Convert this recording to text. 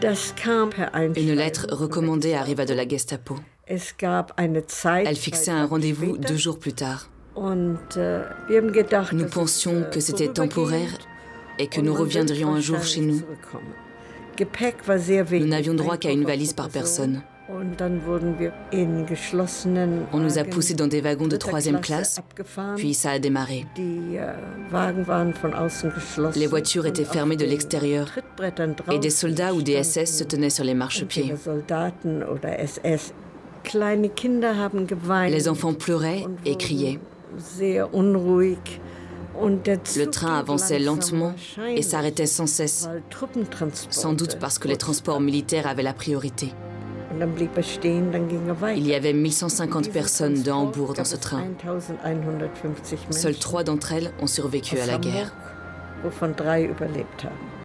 Une lettre recommandée arriva de la Gestapo. Elle fixait un rendez-vous 2 jours plus tard. Nous pensions que c'était temporaire et que nous reviendrions un jour chez nous. Nous n'avions droit qu'à une valise par personne. On nous a poussés dans des wagons de 3e classe, puis ça a démarré. Les voitures étaient fermées de l'extérieur et des soldats ou des SS se tenaient sur les marchepieds. Les enfants pleuraient et criaient. Le train avançait lentement et s'arrêtait sans cesse, sans doute parce que les transports militaires avaient la priorité. Il y avait 1150 personnes de Hambourg dans ce train. Seules 3 d'entre elles ont survécu à la guerre.